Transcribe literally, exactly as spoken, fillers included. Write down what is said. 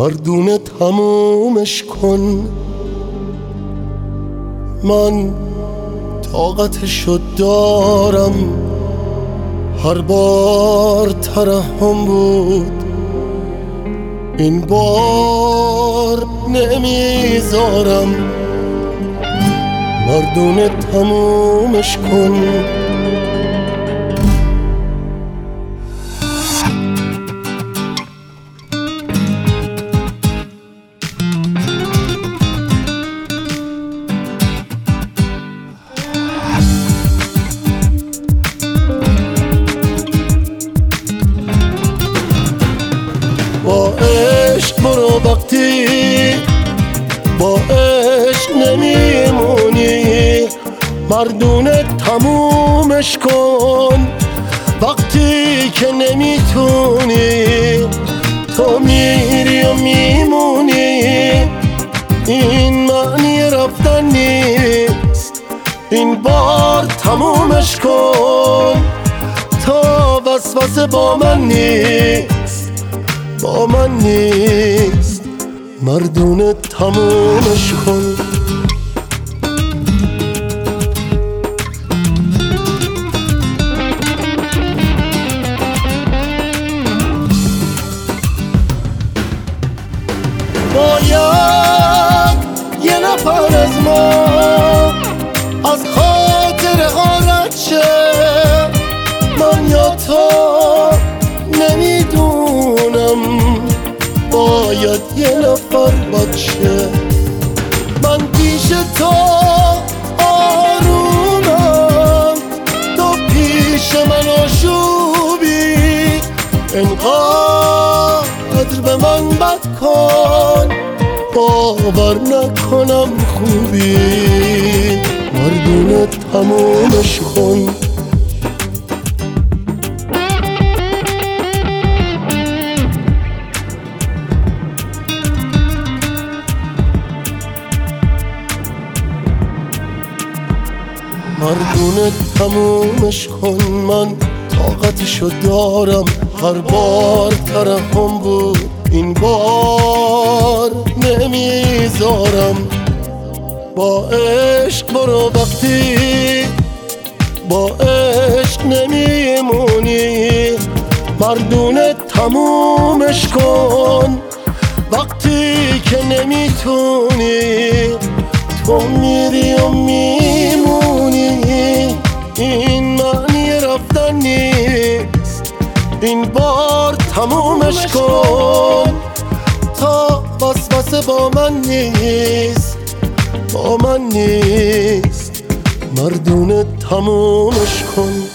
مردونه تمومش کن. من طاقتشو دارم، هر بار ترحم بود، این بار نمیذارم. مردونه تمومش کن. با عشق برو، وقتی با عشق نمیمونی مردونه تمومش کن. وقتی که نمیتونی تو میری و میمونی، این معنی رفتن نیست، این بار تمومش کن. تا وسوسه با من نیست، با من نیست، مردونه تمومش کن. باید یه نفر از ما از خاطر غارت شه، من یا تو نمیدونم. باید یه نفر باشه، من پیش تو آرومم، تو پیش من آشوبی. انقدر به من بد کن باور نکنم خوبی. مردونه تمومش کن. مردونه تمومش کن. من طاقتشو دارم، هر بار ترحم بود، این بار نمیذارم. با عشق برو، وقتی با عشق نمیمونی مردونه تمومش کن. وقتی که نمیتونی تو میری و میمونی، این معنی رفتن نیست، این بار تمومش کن. تا وسوسه با من نیست، با من نیست، مردونه تمومش کن.